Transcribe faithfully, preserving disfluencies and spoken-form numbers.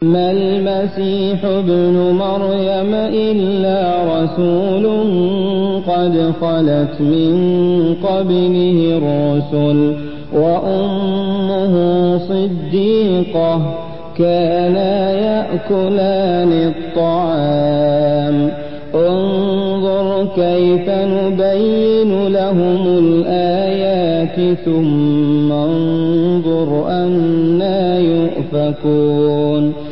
ما المسيح ابن مريم إلا رسول قد خلت من قبله الرسل وأمه صديقة كانا يأكلان الطعام انظر كيف نبين لهم الآيات ثم انظر أنى يؤفكون